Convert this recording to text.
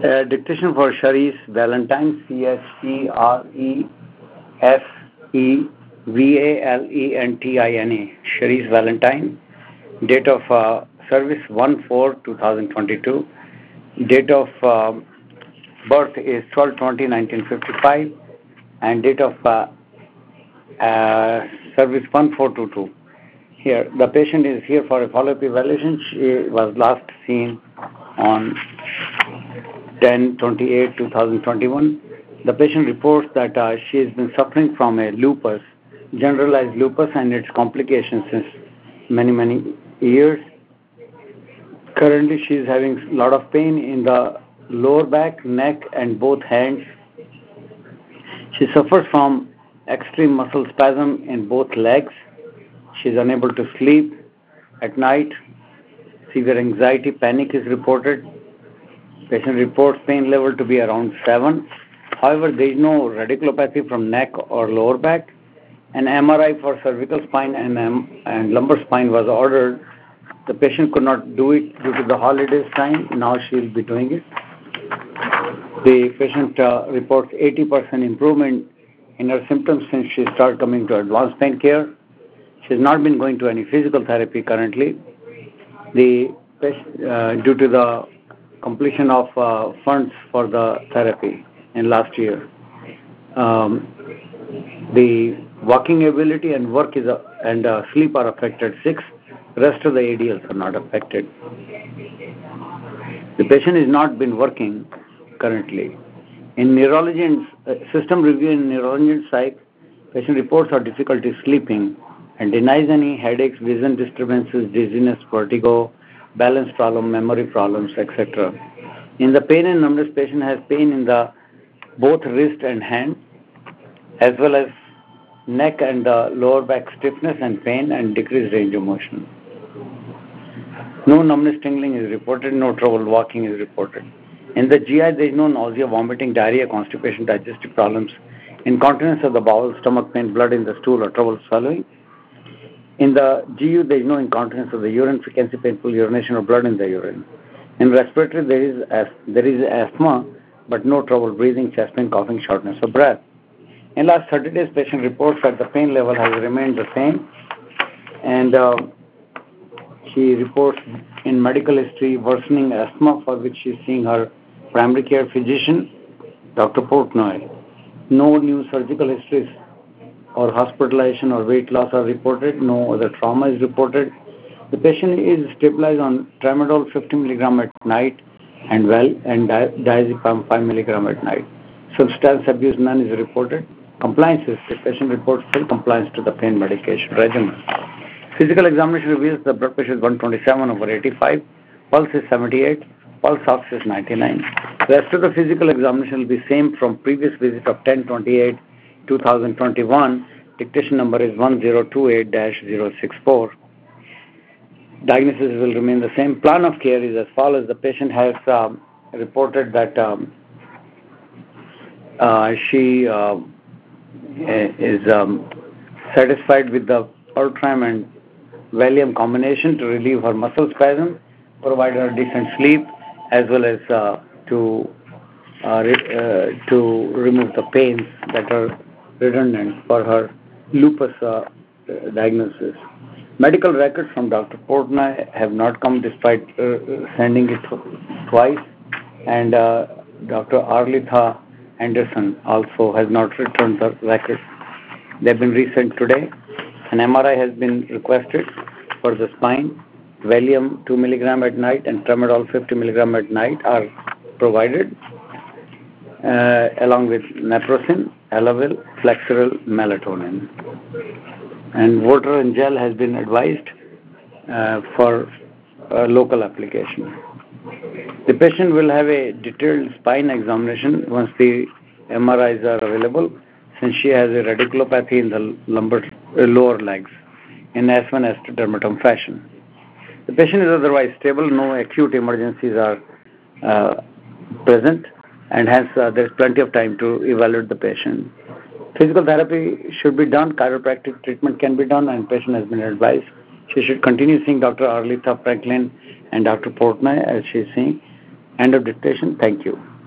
Dictation for Sharice Valentine, Chresevvalentine, Sharice Valentine. Date of service 1/4/2022. Date of birth is 12/20/1955, and date of service 1/4/22. Here, the patient is here for a follow-up evaluation. She was last seen on 10/28/2021. The patient reports that she has been suffering from a lupus, generalized lupus, and its complications since many years. Currently, she is having a lot of pain in the lower back, neck, and both hands. She suffers from extreme muscle spasm in both legs. She is unable to sleep at night. Severe anxiety, panic is reported. Patient reports pain level to be around 7. However, there is no radiculopathy from neck or lower back. An MRI for cervical spine and lumbar spine was ordered. The patient could not do it due to the holidays time. Now she will be doing it. The patient reports 80% improvement in her symptoms since she started coming to advanced pain care. She has not been going to any physical therapy currently. Due to the completion of funds for the therapy in last year. The walking ability and work and sleep are affected 6. Rest of the ADLs are not affected. The patient has not been working currently. In neurology and system review in neurology and psych, patient reports are difficulty sleeping and denies any headaches, vision disturbances, dizziness, vertigo, balance problem, memory problems, etc. In the pain and numbness, patient has pain in the both wrist and hand, as well as neck and lower back stiffness and pain and decreased range of motion. No numbness, tingling is reported. No trouble walking is reported. In the GI, there is no nausea, vomiting, diarrhea, constipation, digestive problems, incontinence of the bowel, stomach pain, blood in the stool, or trouble swallowing. In the GU, there is no incontinence of the urine, frequency, painful urination, or blood in the urine. In respiratory, there is asthma, but no trouble breathing, chest pain, coughing, shortness of breath. In last 30 days, patient reports that the pain level has remained the same, and she reports in medical history worsening asthma, for which she is seeing her primary care physician, Dr. Portnoy. No new surgical histories or hospitalization or weight loss are reported. No other trauma is reported. The patient is stabilized on tramadol 50 mg at night and diazepam 5 mg at night. Substance abuse none is reported. Compliance is the patient reports full compliance to the pain medication regimen. Physical examination reveals the blood pressure is 127/85, pulse is 78, pulse ox is 99. The rest of the physical examination will be same from previous visit of 10/28/2021. Dictation number is 1028-064. Diagnosis will remain the same. Plan of care is as follows. The patient has reported that she is satisfied with the Ultram and Valium combination to relieve her muscle spasm, provide her decent sleep, as well as to remove the pains that are redundant for her lupus diagnosis. Medical records from Dr. Portnoy have not come despite sending it twice, and Dr. Arlitha Anderson also has not returned the records. They have been resent today. An MRI has been requested for the spine. Valium 2 mg at night and tramadol 50 mg at night are provided, along with naproxen, Elavil, Flexeril, melatonin. And water and gel has been advised for local application. The patient will have a detailed spine examination once the MRIs are available, since she has a radiculopathy in the lower legs in S1 S2 dermatom fashion. The patient is otherwise stable, no acute emergencies are present, and hence there is plenty of time to evaluate the patient. Physical therapy should be done, chiropractic treatment can be done, and patient has been advised she should continue seeing Dr. Arlitha Franklin and Dr. Portnoy as she is seeing. End of dictation. Thank you.